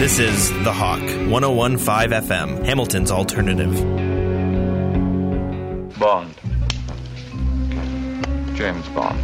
This is The Hawk, 101.5 FM, Hamilton's alternative. Bond. James Bond.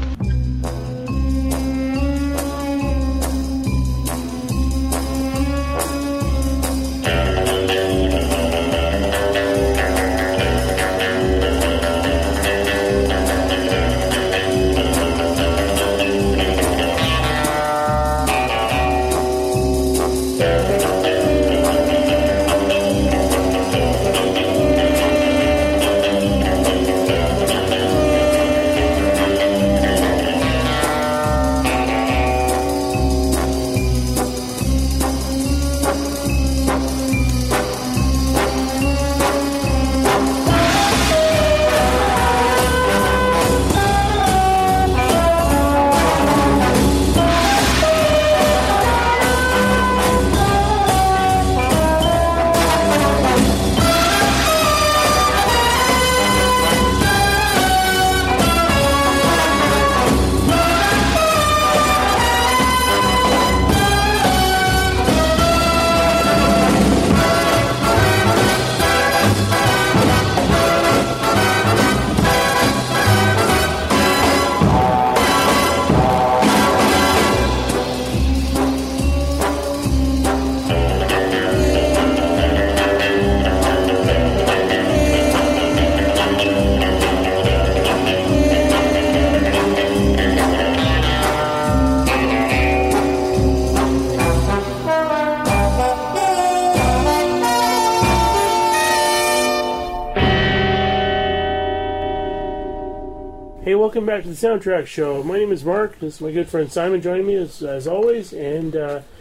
Welcome back to the Soundtrack Show. My name is Mark. This is my good friend Simon joining me as always. And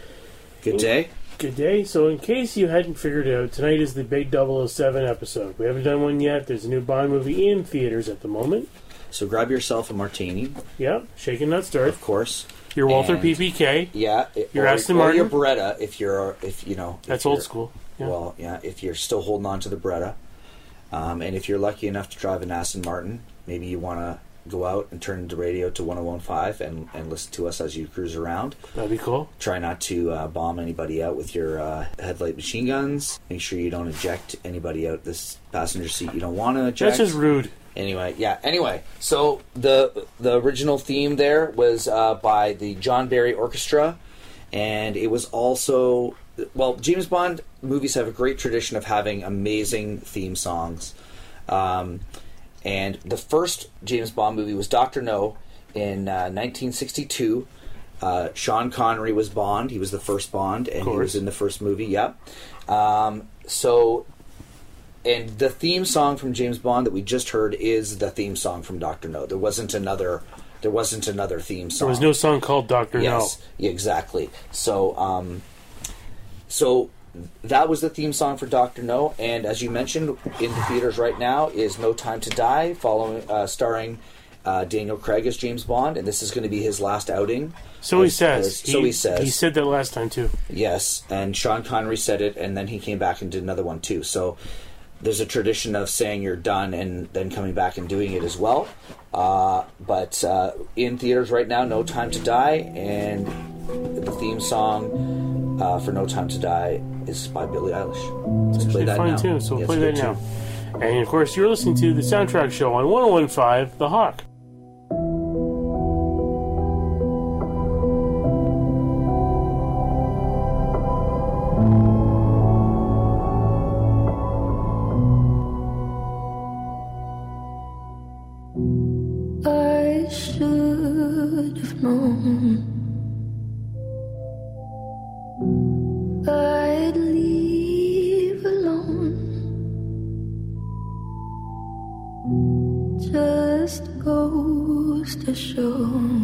good day. Good day. So in case you hadn't figured it out, tonight is the big 007 episode. We haven't done one yet. There's a new Bond movie in theaters at the moment. So grab yourself a martini. Yeah, shaken not stirred. Of course. Your Walther PPK. Yeah. Your Aston Martin. Or your Beretta That's old school. Yeah. Well, yeah, if you're still holding on to the Beretta. And if you're lucky enough to drive an Aston Martin, maybe you want to go out and turn the radio to 101.5 and listen to us as you cruise around. That'd be cool. Try not to bomb anybody out with your headlight machine guns. Make sure you don't eject anybody out this passenger seat you don't want to eject. That's just rude. Anyway, so the original theme there was by the John Barry Orchestra, and it was also... Well, James Bond movies have a great tradition of having amazing theme songs. And the first James Bond movie was Dr. No in 1962. Sean Connery was Bond. He was the first Bond, and he was in the first movie. Yep. And the theme song from James Bond that we just heard is the theme song from Dr. No. There wasn't another theme song. There was no song called Dr. No. Yes, exactly. So that was the theme song for Dr. No, and as you mentioned, in the theaters right now is No Time to Die, starring Daniel Craig as James Bond, and this is going to be his last outing. So he says. He says. He said that last time, too. Yes, and Sean Connery said it, and then he came back and did another one, too. So there's a tradition of saying you're done and then coming back and doing it as well. But in theaters right now, No Time to Die, and the theme song for No Time to Die is by Billie Eilish. It's actually fun too, so we'll play that now. And of course, you're listening to the Soundtrack Show on 101.5 The Hawk. I should have known I'd leave alone. Just goes to show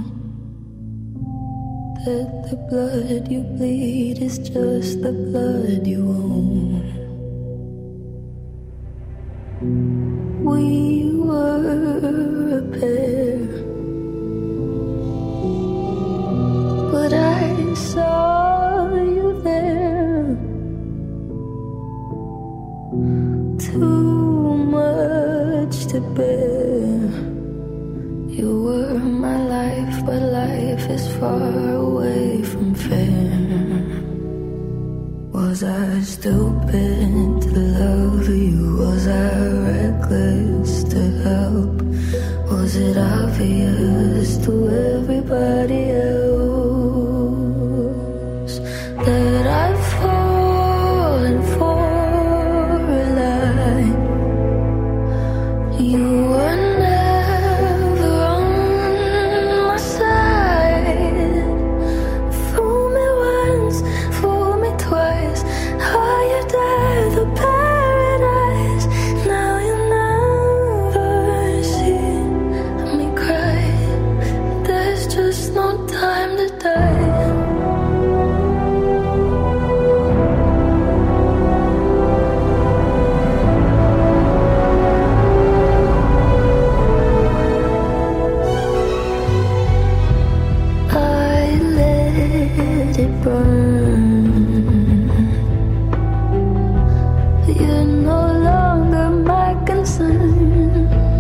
that the blood you bleed is just the blood you own. We were a pair, but I saw you there. Too much to bear. You were my life, but life is far away from fair. Was I stupid to love you? Was I reckless to help? Was it obvious to everybody else that I've fallen for a lie? You were never on my side. Fool me once, fool me twice. Higher the paradise. Now you never see me cry. There's just no time to die. I let it burn. You're no longer my concern.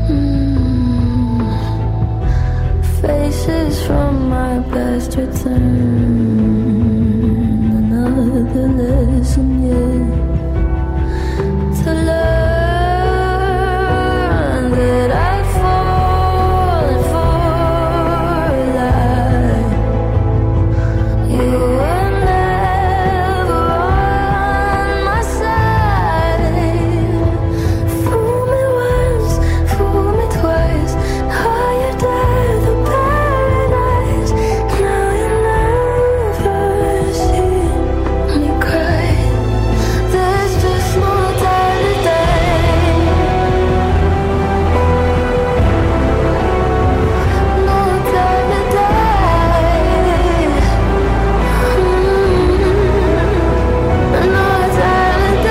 Faces from my past return. Another lesson yet to learn that I've fallen for a lie. You were never on my side. Fool me once, fool me twice. Higher the paradise. Now you never see me cry. There's just no time to die. No time to die. No time to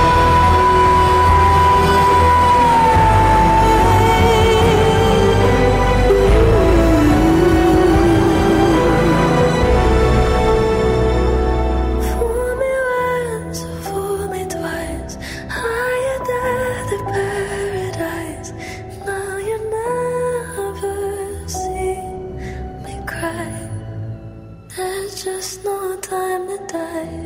Fool me once, fool me twice. Higher the paradise. Now you never see me cry. There's just no time to die.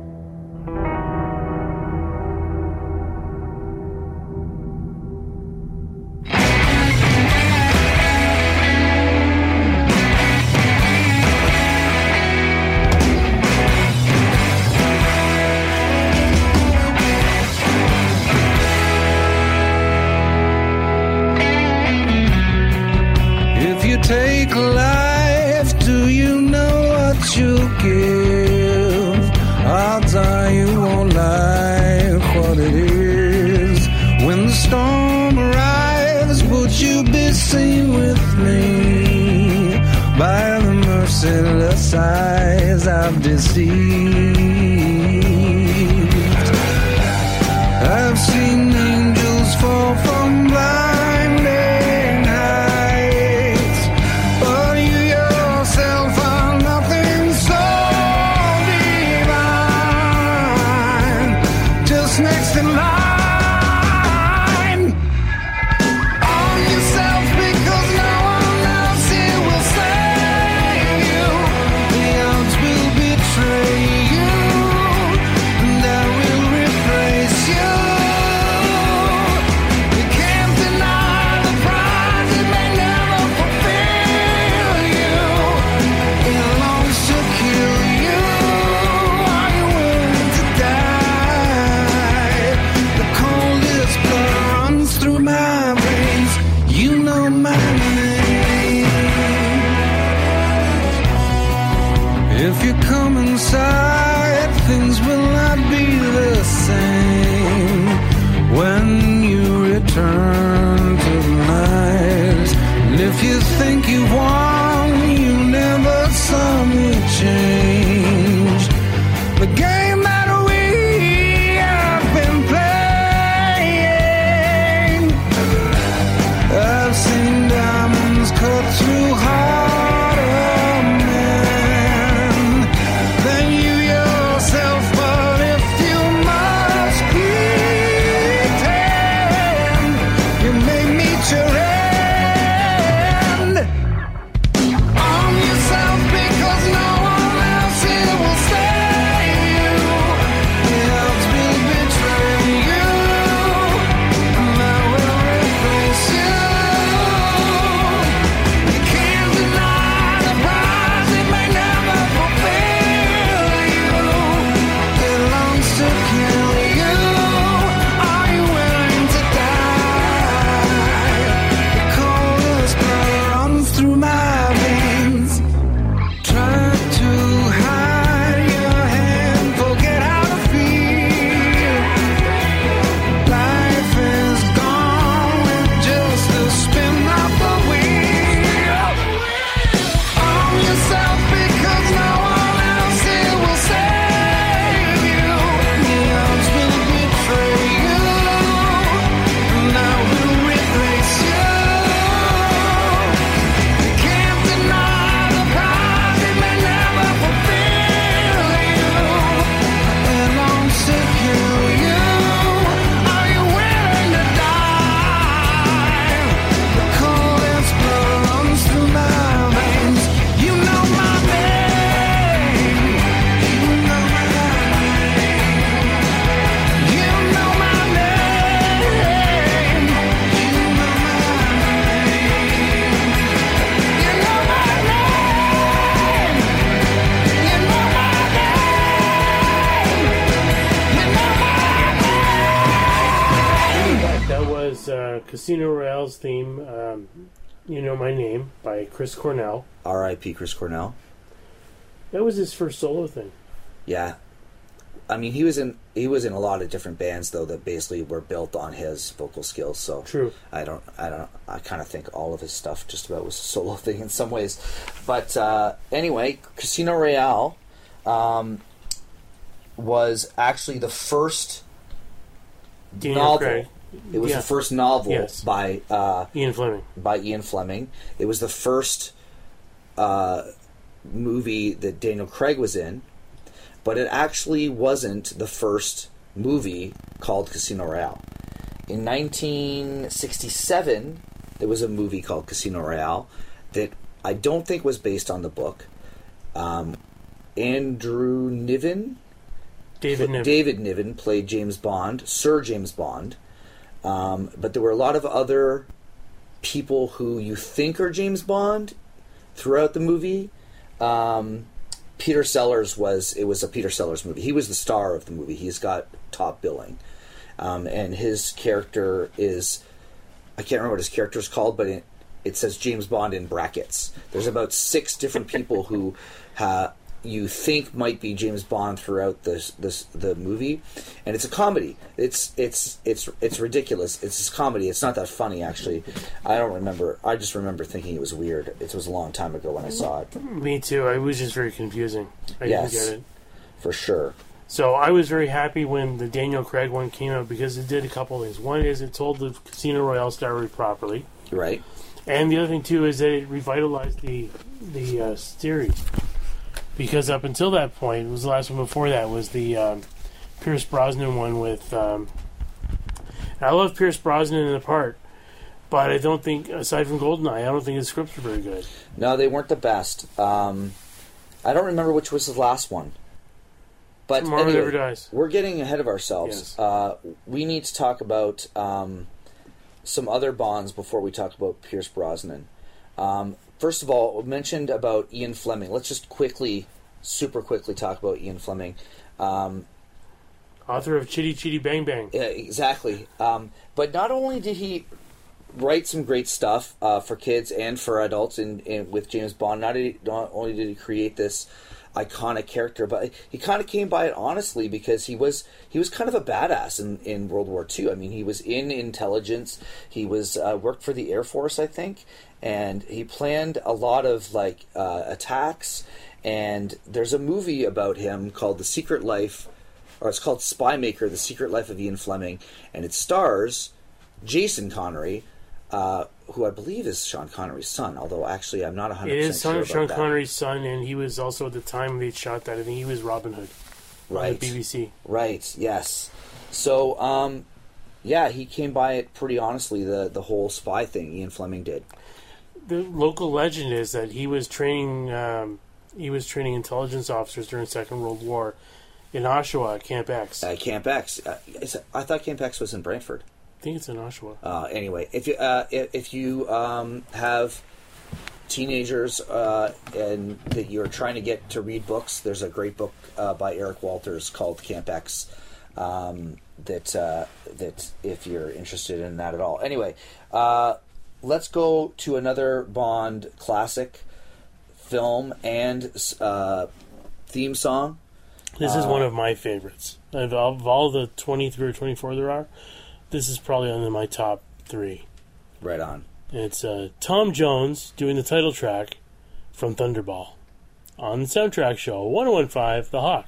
If you take life, do you know what you'll give? Odds are you won't like what it is. When the storm arrives, would you be seen with me? By the merciless eyes I've deceived. I've seen angels fall from blinding heights, but you yourself are nothing so divine. Just next in line on yourself, because no one else here will save you. The odds will betray you, and I will replace you. You can't deny the prize, it may never fulfill you. It longs to kill you. Are you willing to die? The coldest blood runs through my veins. You know my name. If you come inside, things will not be the same. When you return to the night, and if you think you've won, you never saw me change. The game that we have been playing, I've seen diamonds cut through heart of man. Then you yourself, but Casino Royale's theme, You Know My Name, by Chris Cornell. R.I.P. Chris Cornell. That was his first solo thing. Yeah. I mean, he was in a lot of different bands, though, that basically were built on his vocal skills. So True. I kind of think all of his stuff just about was a solo thing in some ways. But anyway, Casino Royale was actually the first Daniel novel. Craig. It was Yeah. the first novel Yes. by Ian Fleming. Ian Fleming. It was the first movie that Daniel Craig was in, but it actually wasn't the first movie called Casino Royale. In 1967, there was a movie called Casino Royale that I don't think was based on the book. Andrew Niven? David Niven. David Niven played James Bond, Sir James Bond. But there were a lot of other people who you think are James Bond throughout the movie. Peter Sellers was a Peter Sellers movie. He was the star of the movie. He's got top billing. And his character is, I can't remember what his character is called, but it says James Bond in brackets. There's about 6 different people who you think might be James Bond throughout the movie, and it's a comedy. It's ridiculous. It's this comedy. It's not that funny, actually. I don't remember. I just remember thinking it was weird. It was a long time ago when I saw it. Me too. It was just very confusing. I Yes. didn't get it. For sure. So I was very happy when the Daniel Craig one came out because it did a couple things. One is it told the Casino Royale story properly, Right. and the other thing too is that it revitalized the series. Because up until that point, it was the last one before that was the Pierce Brosnan one with. I love Pierce Brosnan in the part, but I don't think, aside from GoldenEye, I don't think his scripts were very good. No, they weren't the best. I don't remember which was the last one. But Tomorrow anyway, Never Dies. We're getting ahead of ourselves. Yes. We need to talk about some other Bonds before we talk about Pierce Brosnan. First of all, we mentioned about Ian Fleming. Let's just super quickly talk about Ian Fleming. Author of Chitty Chitty Bang Bang. Yeah, exactly. But not only did he write some great stuff for kids and for adults with James Bond, not only did he create this iconic character, but he kind of came by it honestly because he was kind of a badass in World War II. I mean, he was in intelligence. He was worked for the Air Force, I think, and he planned a lot of attacks. And there's a movie about him called The Secret Life, or it's called Spy Maker: The Secret Life of Ian Fleming, and it stars Jason Connery, who I believe is Sean Connery's son, although actually I'm not 100% sure It is about Sean that. Connery's son, and he was also at the time they shot that. I think he was Robin Hood on Right. the BBC. Right, yes. So, yeah, he came by it pretty honestly, the whole spy thing Ian Fleming did. The local legend is that he was training intelligence officers during the Second World War in Oshawa at Camp X. Camp X. I thought Camp X was in Brantford. I think it's in Oshawa. Anyway, if you have teenagers and that you're trying to get to read books, there's a great book by Eric Walters called Camp X. That if you're interested in that at all. Anyway, let's go to another Bond classic film and theme song. This is one of my favorites. Of all the 23 or 24 there are, this is probably under my top 3. Right on. It's Tom Jones doing the title track from Thunderball on the Soundtrack Show, 1015 The Hawk.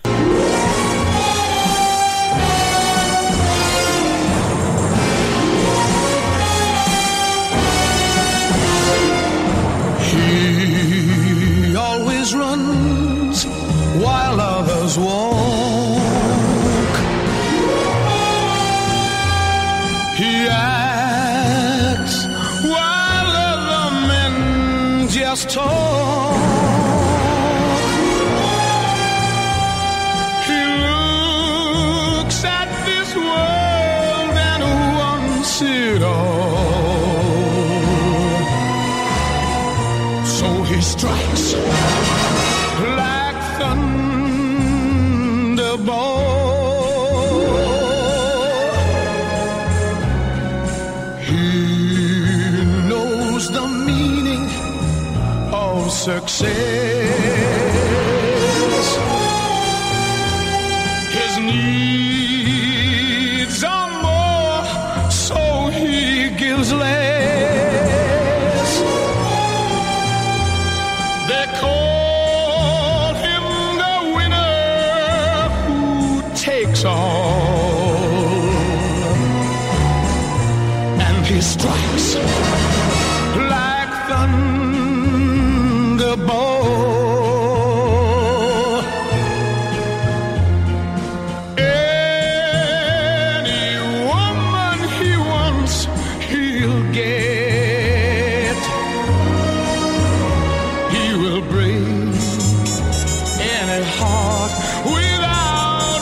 He always runs while others walk. He acts while other men just talk. He looks at this world and wants it all. So he strikes like thunderbolt. He success. His needs are more, so he gives less. They call him the winner who takes all, and he strikes like thunderbolt. Any woman he wants, he'll get. He will break any heart without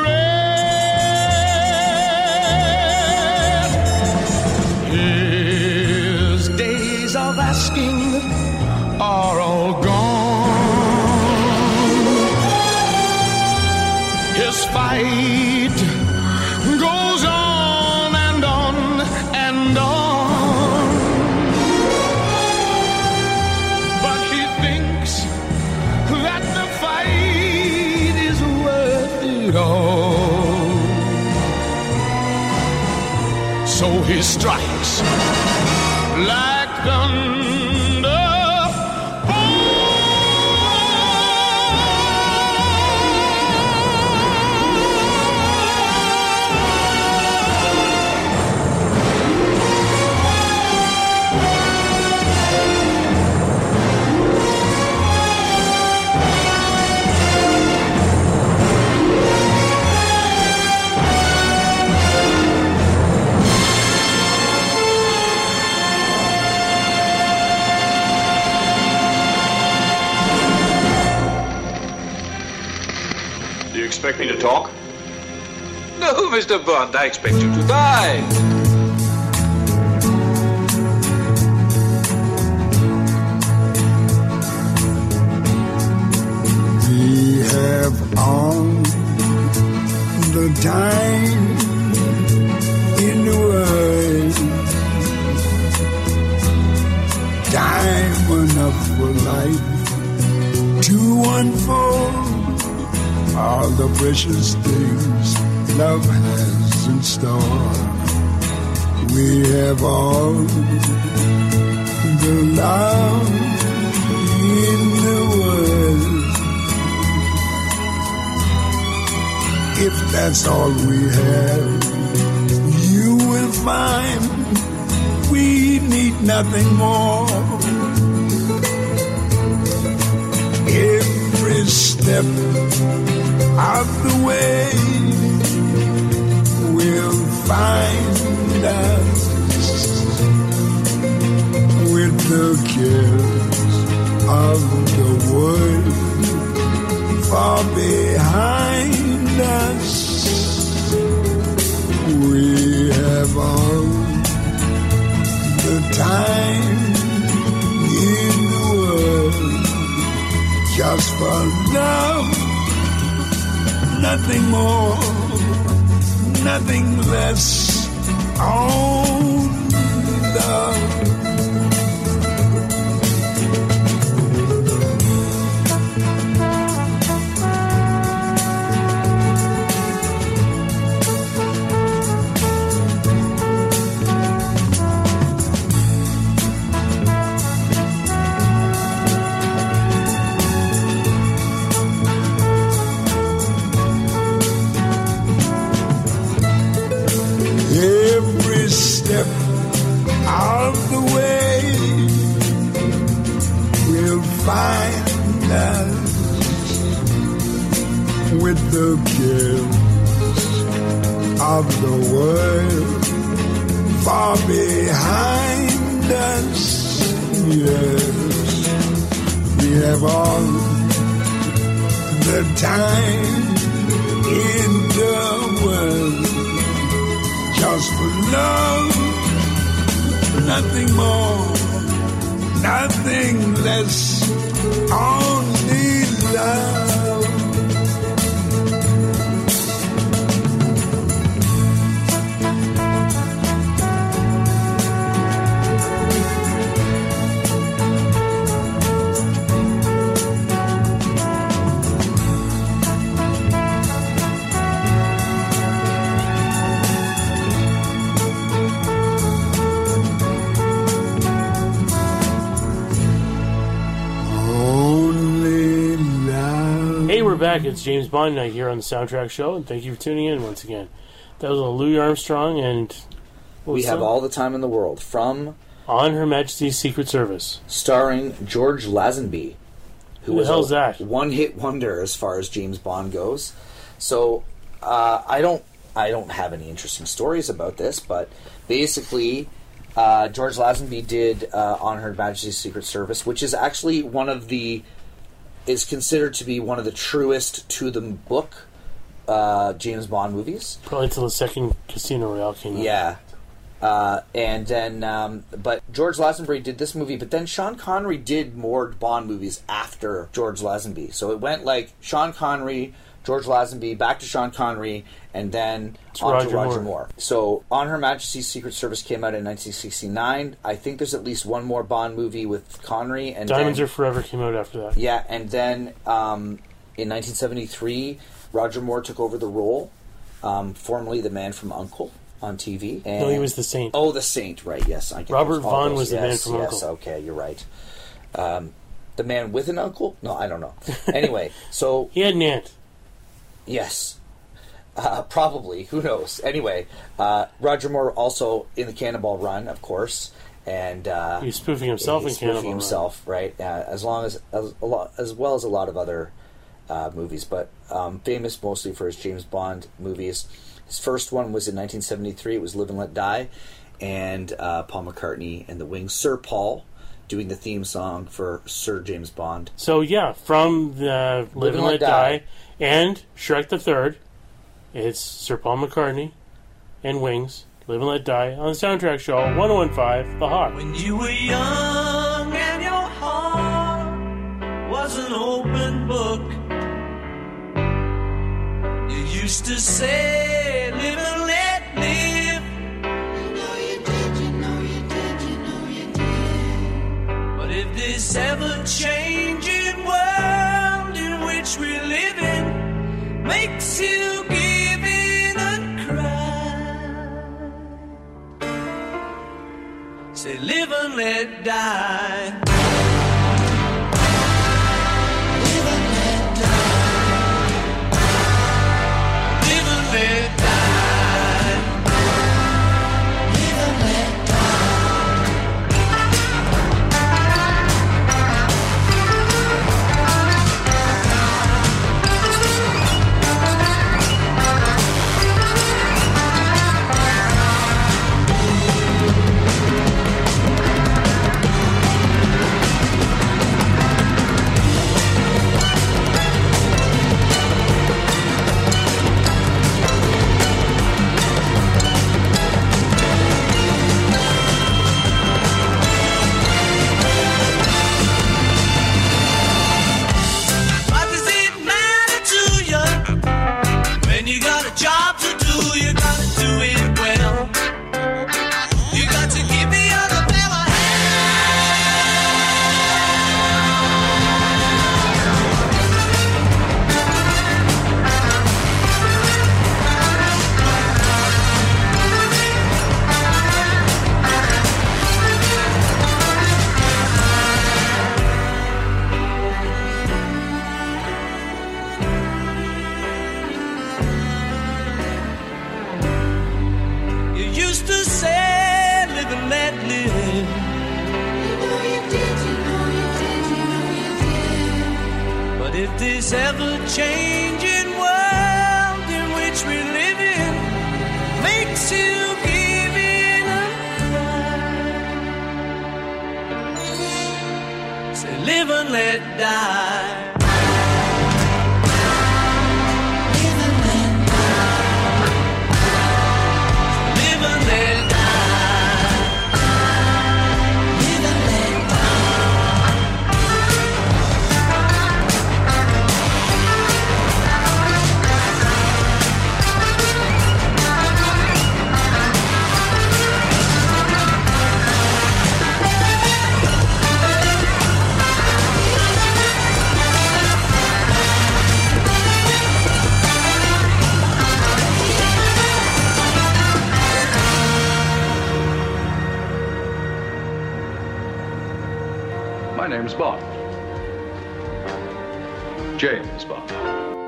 regret. His days of asking are all gone. His fight goes on and on and on. But he thinks that the fight is worth it all. So he strikes like thunder. Expect me to talk? No, Mr. Bond, I expect you to die. We have all the time in the world, time enough for life to unfold all the precious things love has in store. We have all the love in the world. If that's all we have, you will find we need nothing more. Every step of the way will find us with the cares of the world far behind us. We have all the time in the world just for love. Nothing more, nothing less, only love. Step of the way will find us with the cares of the world far behind us. Yes, we have all the time in the world just for love, nothing more, nothing less, only love. back. It's James Bond night here on the Soundtrack Show, and thank you for tuning in once again. That was Louis Armstrong, and We Have All the Time in the World from On Her Majesty's Secret Service, starring George Lazenby, Who the hell's that? one-hit wonder as far as James Bond goes. So I don't have any interesting stories about this, but basically George Lazenby did On Her Majesty's Secret Service, which is actually is considered to be one of the truest to the book James Bond movies. Probably until the second Casino Royale came out. Yeah. And then, but George Lazenby did this movie, but then Sean Connery did more Bond movies after George Lazenby. So it went like Sean Connery, George Lazenby, back to Sean Connery, and then on to Roger Moore. So On Her Majesty's Secret Service came out in 1969. I think there's at least one more Bond movie with Connery. And Diamonds Are Forever came out after that. Yeah, and then in 1973, Roger Moore took over the role, formerly the Man from U.N.C.L.E. on TV. And no, he was the Saint. Oh, the Saint, right, yes. Robert Vaughn was the Man from U.N.C.L.E. Yes, okay, you're right. The Man with an Uncle? No, I don't know. Anyway, so... He had an aunt. Yes. Probably. Who knows? Anyway, Roger Moore also in the Cannonball Run, of course, and he was spoofing himself in Cannonball Run. Himself, right? As well as a lot of other movies, but famous mostly for his James Bond movies. His first one was in 1973. It was Live and Let Die, and Paul McCartney and the Wings. Sir Paul doing the theme song for Sir James Bond. So yeah, from the Live and Let Die and Shrek the Third, it's Sir Paul McCartney and Wings, Live and Let Die, on the Soundtrack Show, 101.5 The Hawk. When you were young and your heart was an open book, you used to say, live and let live. You know you did, you know you did, you know you did. But if this ever-changing world in which we live in makes you give in and cry, say live and let die. Live and let die. Live and let die. Live and let die. What does it matter to you when you got a job to do? You gotta do it well. You got to give the other fella you used to say, live and let live. You know you did, you know you did, you know you did. But if this ever-changing world in which we live in makes you give in and cry, say live and let die. Live and let die. Live and let die. Live and let die. My name's Bond. James Bond.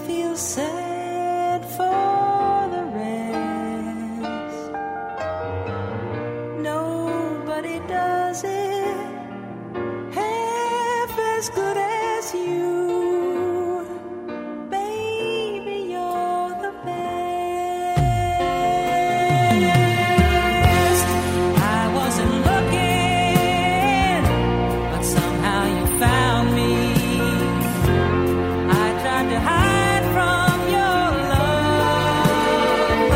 feel sad for the rest. Nobody does it half as good as you. Baby, you're the best. I wasn't looking, but somehow you found me. I tried to hide from your love,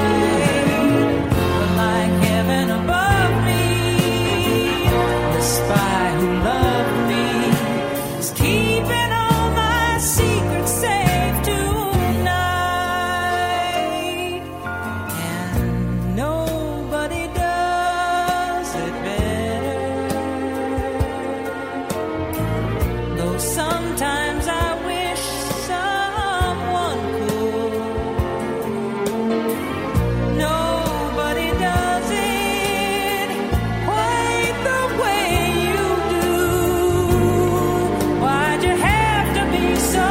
but like heaven above me, the spy who loved me is keeping all my secrets safe tonight, and nobody does it better. Though sometimes I wish someone could. Nobody does it quite the way you do. Why'd you have to be so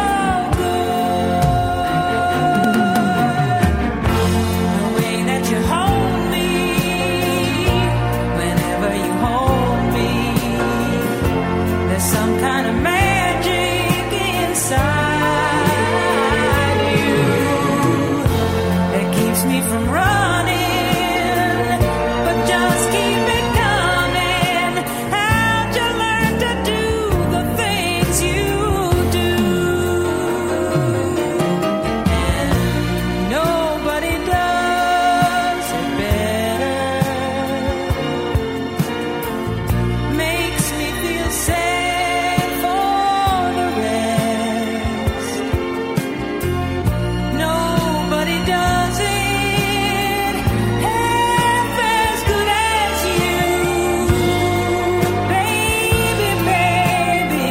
good? The way that you hold me, whenever you hold me, there's some kind of magic inside you that keeps me from running, but just keep it coming. How'd you learn to do the things you do? And nobody does it better. Makes me feel sad for the rest. Nobody does it half as good as you. Baby, baby,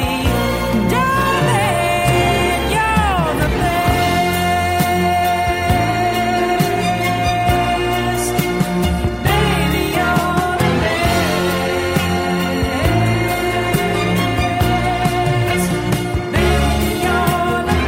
darling, you're the best. Baby, you're the best. Baby, you're the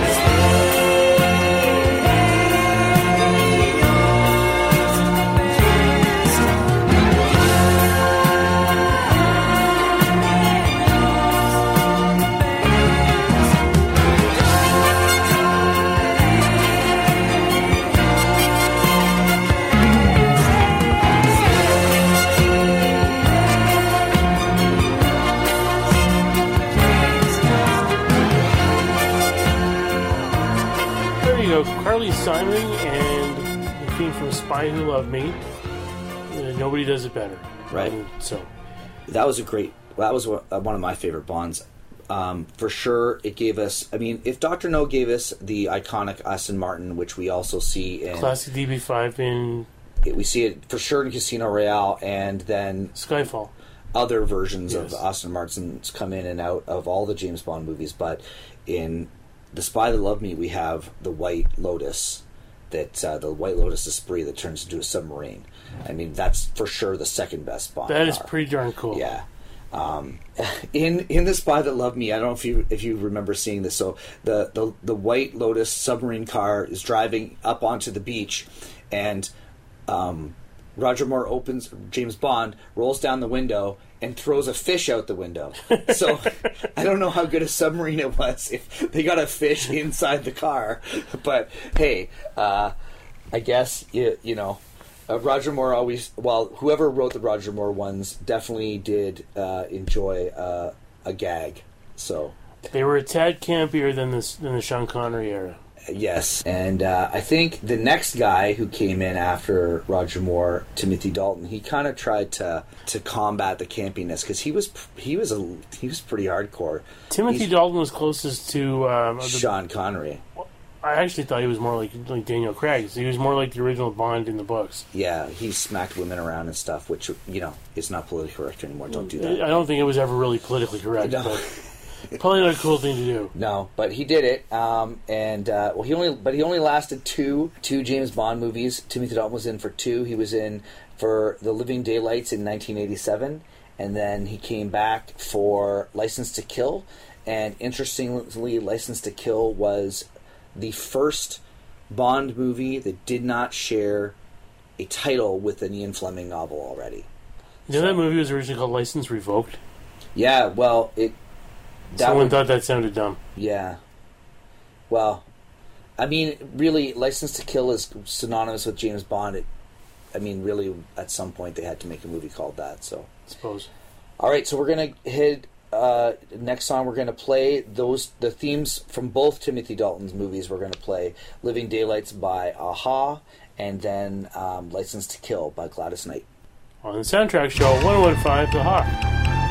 There you go, Carly Simon and the theme from Spy Who Loved Me. Nobody does it better. Right. So, That was one of my favorite Bonds. For sure, it gave us. I mean, if Dr. No gave us the iconic Aston Martin, which we also see in classic DB5 in we see it for sure in Casino Royale, and then Skyfall. other versions of Yes. Aston Martins come in and out of all the James Bond movies. But in The Spy That Loved Me, we have the White Lotus, the White Lotus Esprit that turns into a submarine. I mean, that's for sure the second best Bond That is car. pretty darn cool. Yeah. In The Spy That Loved Me, I don't know if you remember seeing this. So the White Lotus submarine car is driving up onto the beach, and Roger Moore James Bond rolls down the window and throws a fish out the window. So I don't know how good a submarine it was if they got a fish inside the car. But hey, I guess you know. Roger Moore whoever wrote the Roger Moore ones definitely did enjoy a gag. So They were a tad campier than the Sean Connery era. yes, and I think the next guy who came in after Roger Moore, Timothy Dalton, he kind of tried to combat the campiness because he was pretty hardcore. Timothy Dalton was closest to Sean Connery. I actually thought he was more like Daniel Craig. So he was more like the original Bond in the books. Yeah, he smacked women around and stuff, which, you know, is not politically correct anymore. Don't do that. I don't think it was ever really politically correct. No. But probably not a cool thing to do. No, but he did it, he only lasted two James Bond movies. Timothy Dalton was in for two. He was in for The Living Daylights in 1987, and then he came back for License to Kill. And interestingly, License to Kill was the first Bond movie that did not share a title with an Ian Fleming novel already. You know that movie was originally called License Revoked? Yeah, well, Someone thought that sounded dumb. Yeah. Well, I mean, really, License to Kill is synonymous with James Bond. Really, at some point they had to make a movie called that, so. I suppose. All right, so we're going to hit... next song, we're going to play the themes from both Timothy Dalton's movies. We're going to play Living Daylights by a-ha, and then License to Kill by Gladys Knight. On the soundtrack show, 1015 The Hawk.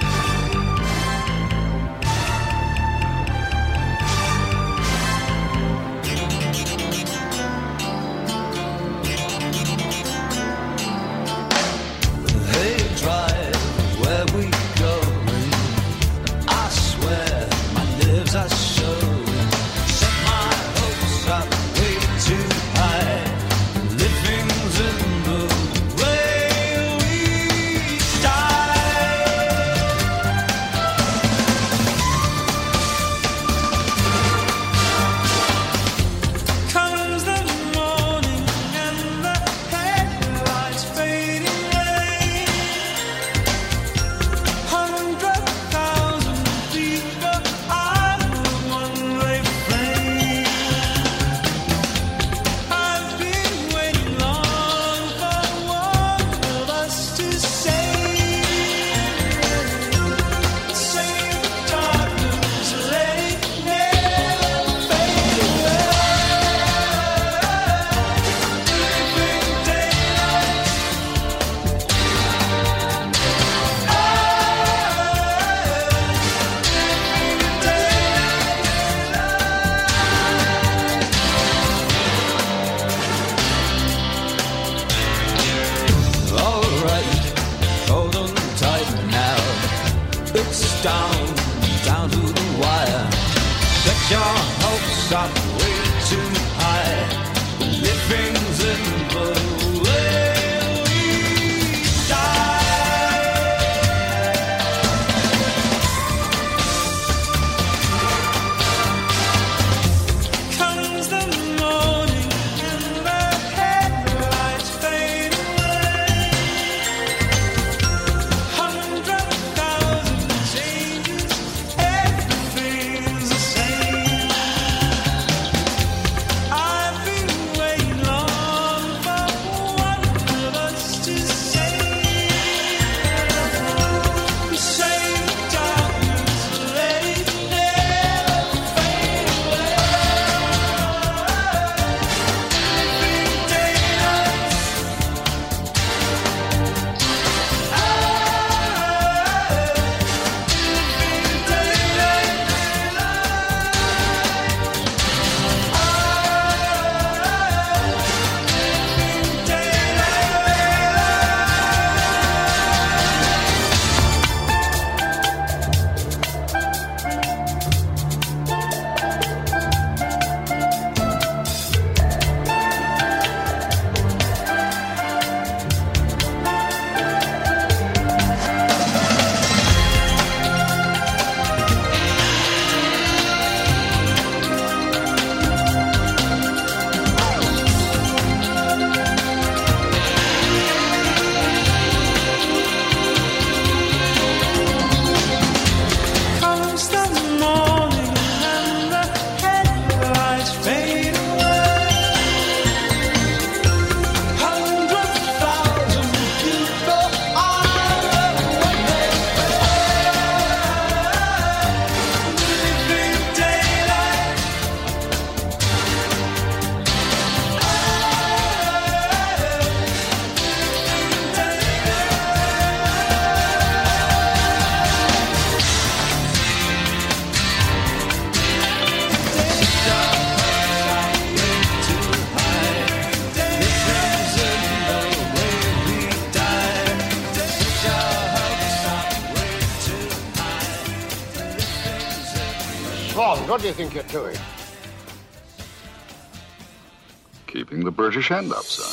What do you think you're doing? Keeping the British end up, sir.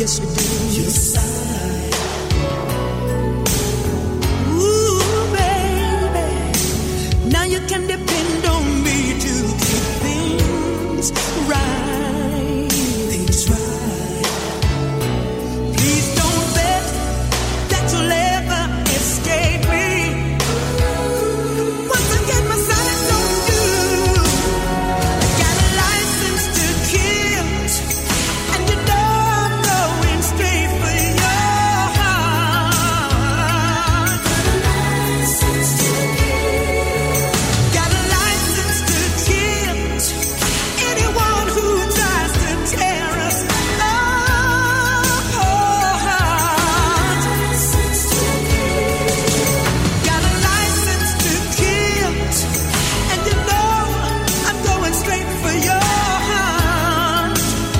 yes you do. You sigh. Ooh, baby, now you can depend on me to keep things right. Things right. Please don't bet that you'll ever escape me. Once I get my sights on you, I got a license to kill, and you know I'm going straight for your heart. Got a license to kill anyone who tries to tear us apart. Got a license to kill, and you know I'm going straight for your heart.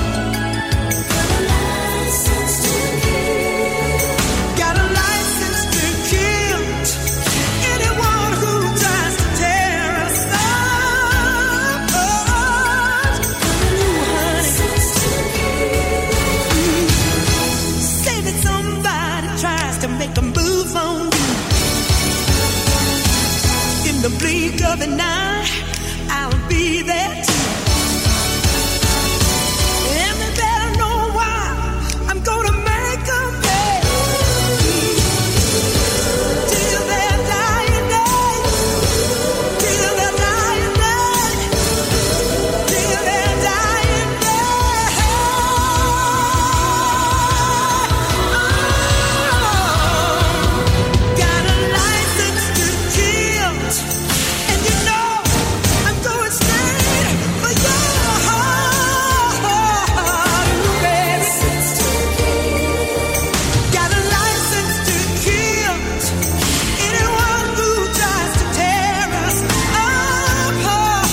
Got a license to kill anyone who tries to tear us apart. Ooh, honey. Say that somebody tries to make a move on you in the blink of an eye, I'll be there too. And they better know why I'm gonna make 'em pay till their dying day, till their dying day, till their dying day. Got a license to kill, and you know I'm going straight for your heart, baby. Got a license to kill anyone who tries to tear us apart.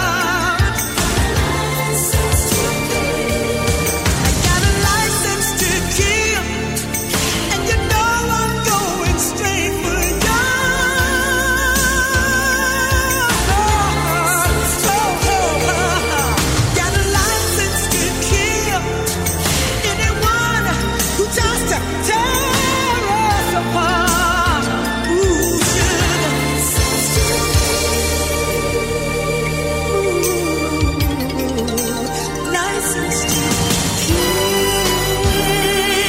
I got a license to kill, and you know I'm going straight for your heart. Got a license to kill anyone who tries to tear us apart. Ooh, sugar. Ooh, license to kill.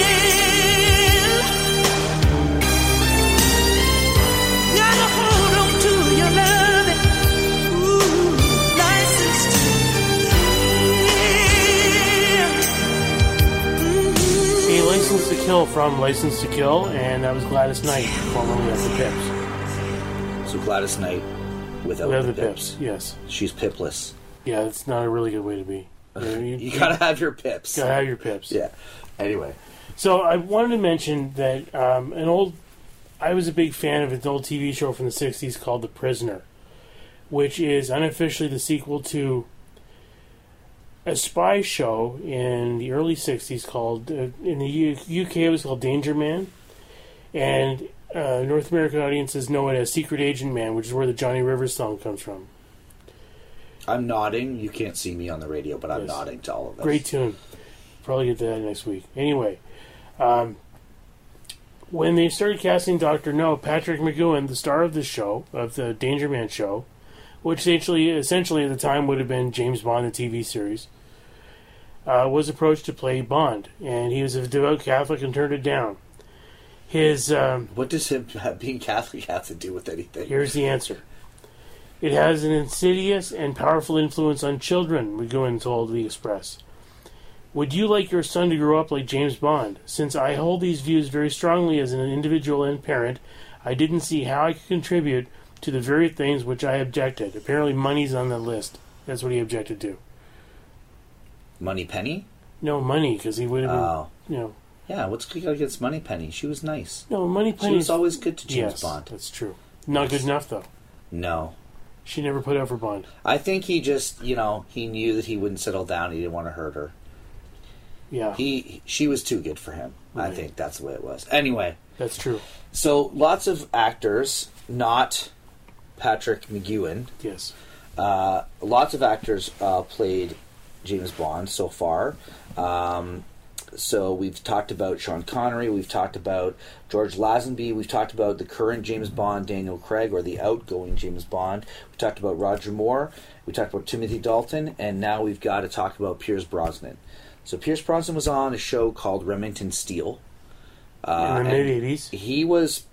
Gotta hold on to your loving. Ooh, license to kill. A License to Kill from License to Kill, and that was Gladys Knight, formerly of the Pips. So Gladys Knight without We have the the Pips, yes. She's pipless. Yeah, it's not a really good way to be. You gotta have your pips. gotta have your Pips. Yeah. Anyway. So I wanted to mention that I was a big fan of an old TV show from the 60s called The Prisoner, which is unofficially the sequel to a spy show in the early 60s called, in the UK it was called Danger Man, and North American audiences know it as Secret Agent Man, which is where the Johnny Rivers song comes from. I'm nodding. You can't see me on the radio, but I'm Yes. nodding to all of this. Great tune. Probably get to that next week. Anyway, when they started casting Dr. No, Patrick McGowan, the star of the show, of the Danger Man show, which essentially at the time would have been James Bond, the TV series, was approached to play Bond, and he was a devout Catholic and turned it down. His What does him being Catholic have to do with anything? Here's the answer. It has an insidious and powerful influence on children, McGowan told The Express. Would you like your son to grow up like James Bond? Since I hold these views very strongly as an individual and parent, I didn't see how I could contribute to the very things which I objected. Apparently money's on the list. That's what he objected to. Money Penny? No, money, because he would have Oh. been, you know. Yeah, what's against Money Penny? She was nice. No, Money Penny. She was always good to James Yes, Bond. that's true. Not good enough, though. No. She never put out for Bond. I think he just, he knew that he wouldn't settle down. He didn't want to hurt her. Yeah. She was too good for him. I Right. think that's the way it was. Anyway. That's true. So, lots of actors, not Patrick McGowan. Yes. Lots of actors played James Bond so far. So we've talked about Sean Connery, we've talked about George Lazenby, we've talked about the current James Bond, Daniel Craig, or the outgoing James Bond. We talked about Roger Moore, we talked about Timothy Dalton, and now we've got to talk about Pierce Brosnan. So Pierce Brosnan was on a show called Remington Steele. In the mid-'80s. He was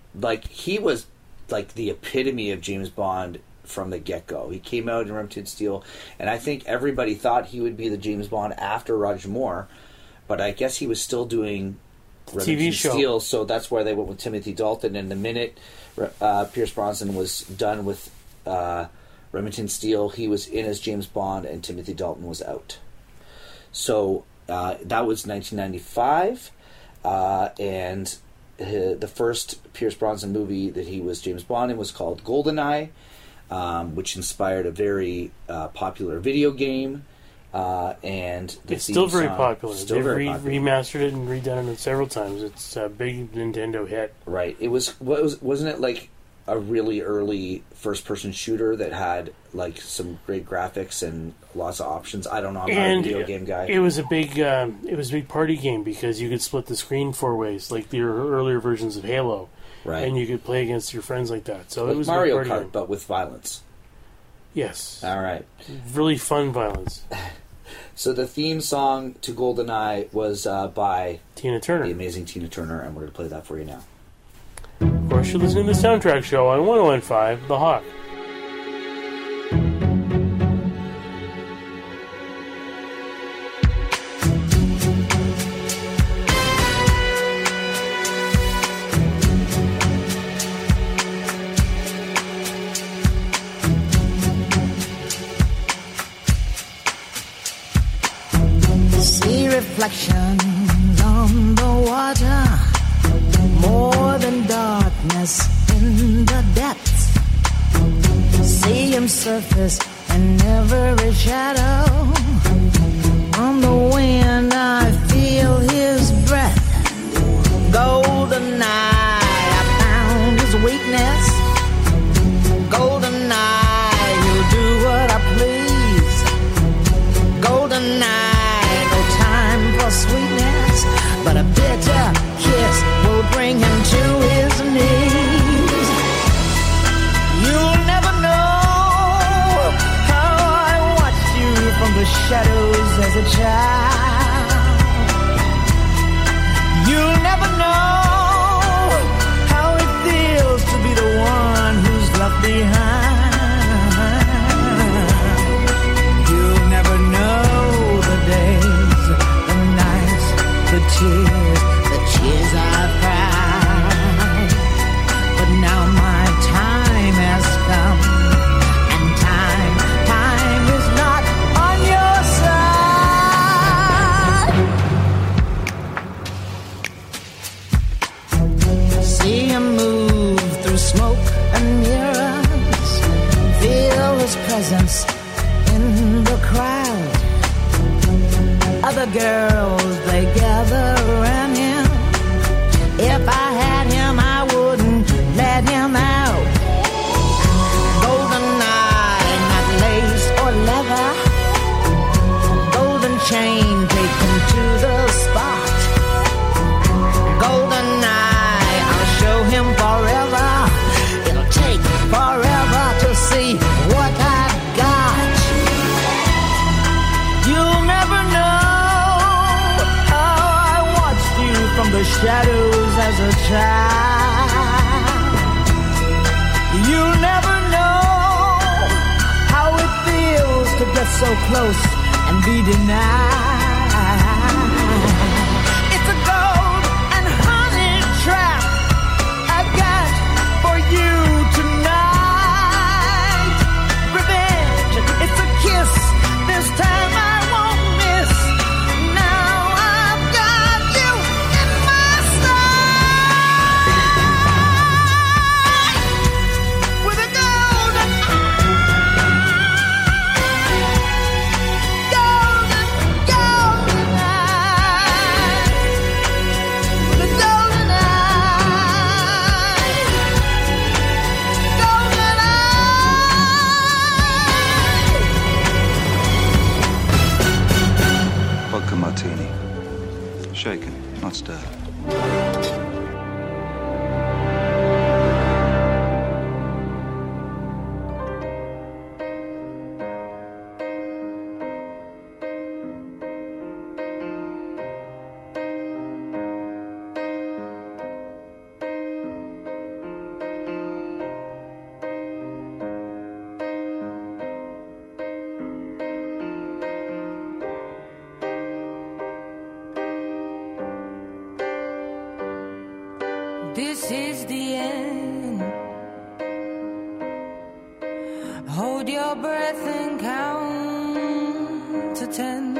like the epitome of James Bond from the get-go. He came out in Remington Steele, and I think everybody thought he would be the James Bond after Roger Moore, but I guess he was still doing Remington Steele, so that's why they went with Timothy Dalton. And the minute Pierce Brosnan was done with Remington Steele, he was in as James Bond, and Timothy Dalton was out. So that was 1995, and the first Pierce Brosnan movie that he was James Bond in was called GoldenEye, which inspired a very popular video game. And it's still very popular. Still very popular. Remastered it and redone it several times. It's a big Nintendo hit. Right. Wasn't it like a really early first-person shooter that had like some great graphics and lots of options? I don't know. I'm not a video game guy. It was a big party game because you could split the screen 4 ways, like the earlier versions of Halo. Right. And you could play against your friends like that. So like it was Mario a big party Kart, but with violence. Yes. All right. Really fun violence. So the theme song to GoldenEye was by Tina Turner, the amazing Tina Turner, and we're going to play that for you now. Of course, you're listening to the Soundtrack Show on 101.5 The Hawk. See reflections on the water, more than darkness in the depths. See him surface in every shadow. On the wind I feel his breath. GoldenEye, I found his weakness. GoldenEye, he'll do what I please. GoldenEye, sweetness, but a bitter kiss will bring him to his knees. You'll never know how I watched you from the shadows as a child. You'll never know how it feels to be the one who's left behind. You'll never know the day, the tears I've cried. But now my time has come, and time is not on your side. See him move through smoke and mirrors, feel his presence in the crowd. Other girls, they gather around him. If I had him, I wouldn't let him out. GoldenEye, not lace or leather. Golden chain, take him to the spot. GoldenEye, I'll show him forever. It'll take forever to see what I've got. You'll never know from the shadows as a child. You'll never know how it feels to get so close and be denied. It's a gold and honey trap I've got for you tonight. Revenge, it's a kiss, this time I won't miss. Go! Shaken, not stirred. This is the end. Hold your breath and count to 10.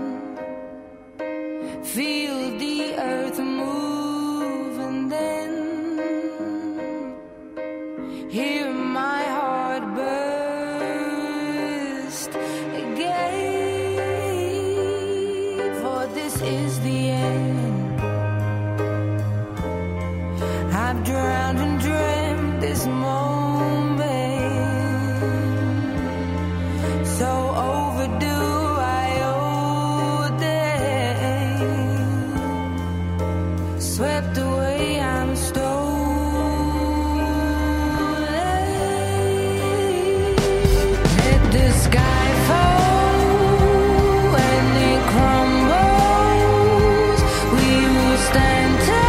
Feel the earth move and then hear my heart burst again. For this is the end. I've drowned and dreamt this moment, so overdue I owe them. Swept away, I'm stolen. Let the sky fall when it crumbles. We will stand tall.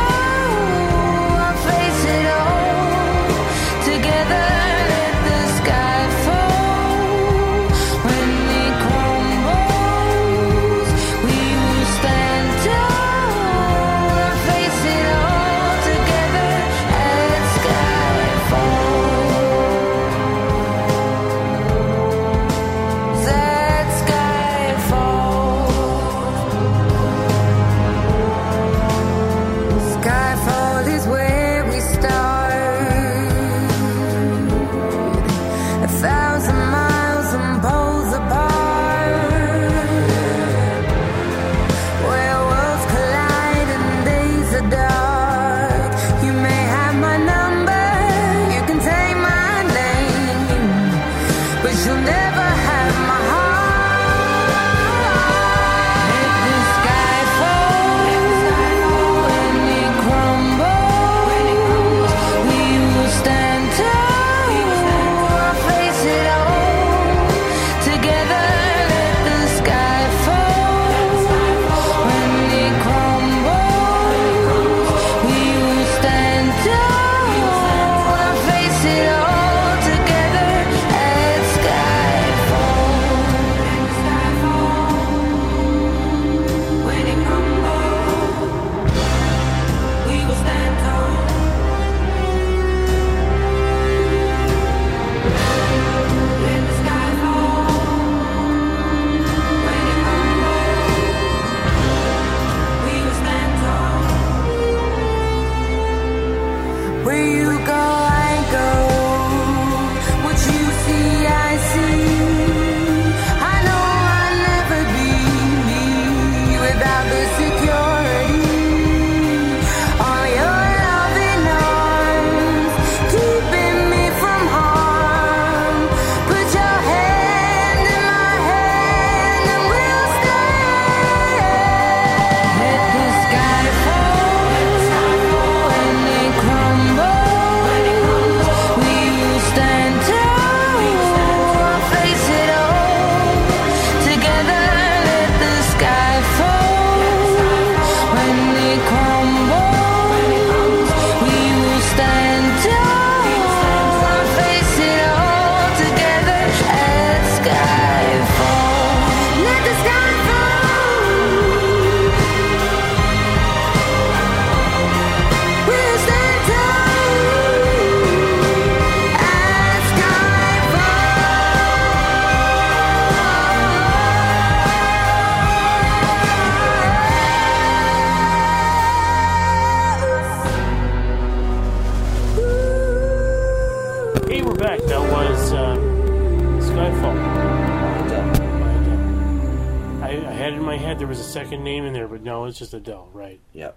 There was a second name in there, but no, it's just Adele, right? Yep.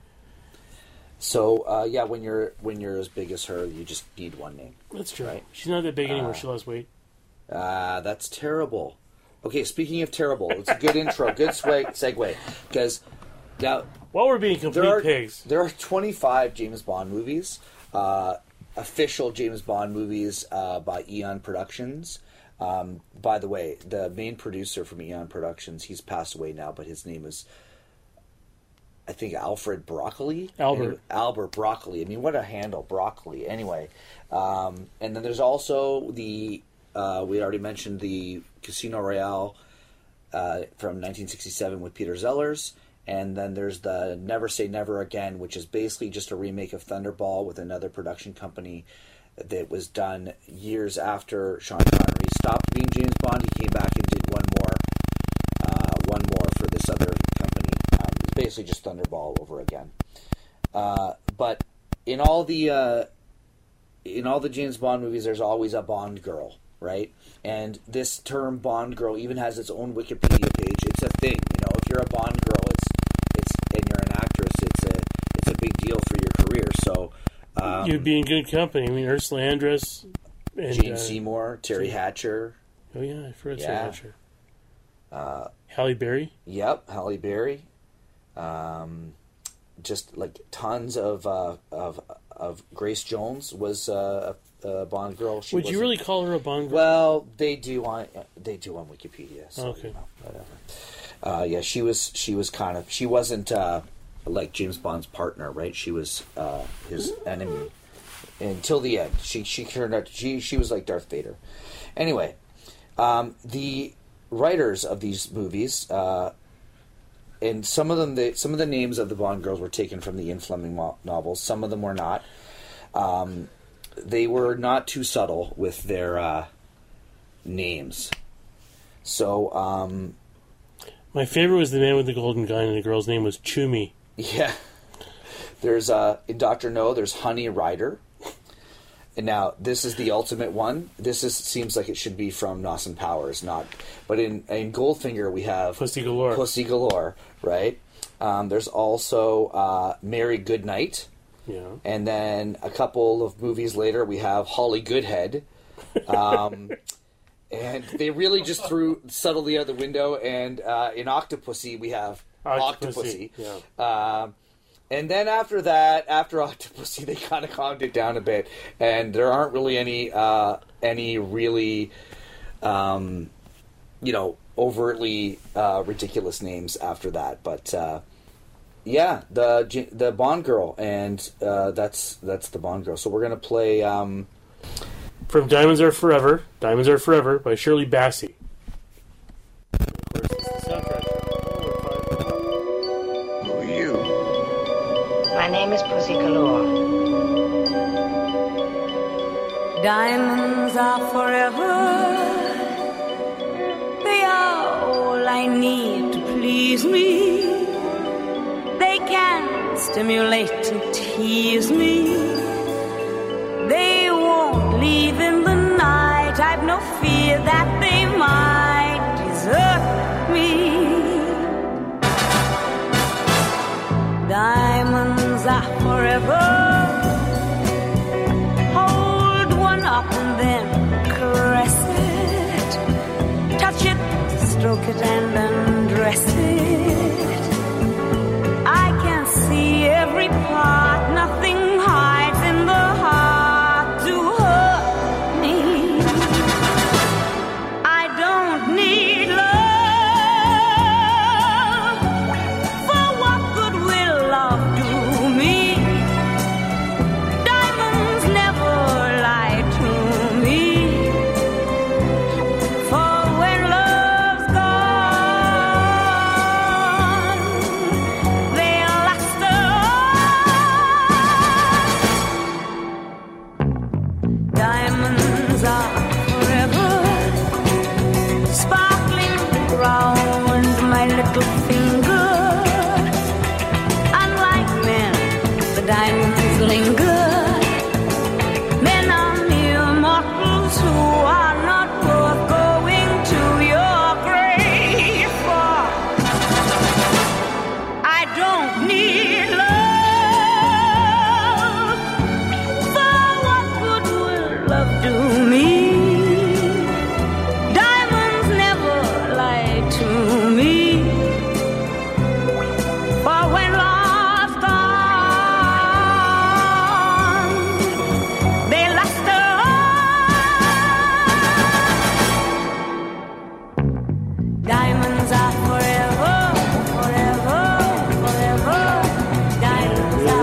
So yeah, when you're as big as her, you just need one name. That's true. Right? She's not that big anymore. She lost weight. That's terrible. Okay, speaking of terrible, it's a good intro, good segue. Because now While we're being complete pigs. There are 25 James Bond movies, official James Bond movies by Eon Productions. By the way, the main producer from Eon Productions, he's passed away now, but his name is, I think, Alfred Broccoli? Albert Broccoli. I mean, what a handle, Broccoli. Anyway, and then there's also we already mentioned the Casino Royale from 1967 with Peter Sellers. And then there's the Never Say Never Again, which is basically just a remake of Thunderball with another production company that was done years after Sean Connery stopped being James Bond. He came back and did one more for this other company. It's basically just Thunderball over again. But in all the James Bond movies, there's always a Bond girl, right? And this term Bond girl even has its own Wikipedia page. It's a thing, If you're a Bond girl, and you're an actress, it's a big deal for your career. So you'd be in good company. I mean, Ursula Andress, and Jane Seymour, Terry Hatcher. Oh yeah, I forgot Terry Hatcher. Halle Berry. Yep, Halle Berry. Just like tons of Grace Jones was a Bond girl. Would you really call her a Bond girl? Well, they do on Wikipedia. So, okay, whatever. She wasn't like James Bond's partner, right? She was his enemy until the end. She turned out she was like Darth Vader. Anyway, the writers of these movies, and some of the names of the Bond girls were taken from the Ian Fleming novels. Some of them were not. They were not too subtle with their names. So, my favorite was the man with the golden gun, and the girl's name was Chumi. Yeah. There's in Dr. No, there's Honey Rider. And now this is the ultimate one. Seems like it should be from Austin Powers, not. But in Goldfinger we have Pussy Galore. Pussy Galore, right? There's also Mary Goodnight. Yeah. And then a couple of movies later we have Holly Goodhead. And they really just threw subtlety out the window. And in Octopussy we have Octopussy. Yeah. And then after that, after Octopussy, they kind of calmed it down a bit, and there aren't really any really, overtly ridiculous names after that. But yeah, the Bond girl, and that's the Bond girl. So we're gonna play from Diamonds Are Forever by Shirley Bassey. Of course, it's the soundtrack. My name is Pussy Galore. Diamonds are forever. They are all I need to please me. They can stimulate and tease me. They won't leave in the night. I've no fear that they might desert me. Diamonds are forever. Hold one up and then caress it. Touch it, stroke it and undress it. I can see every part. Nothing hides in the heart to hurt me. I don't need love. For when love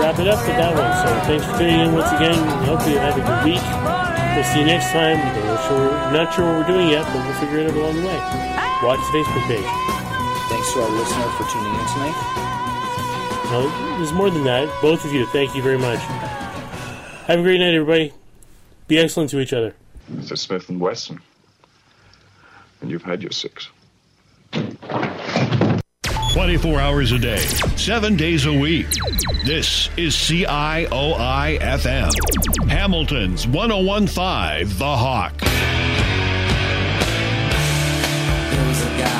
wrap it up with that one. So thanks for tuning in once again. Hope you have a good week. We'll see you next time. Not sure what we're doing yet, but we'll figure it out along the way. Watch the Facebook page. Thanks to our listener for tuning in tonight. No, there's more than that. Both of you, thank you very much. Have a great night, everybody. Be excellent to each other. Mr. Smith & Wesson. And you've had your 6. 24 hours a day, 7 days a week. This is CIOI-FM. Hamilton's 101.5 The Hawk. There was a guy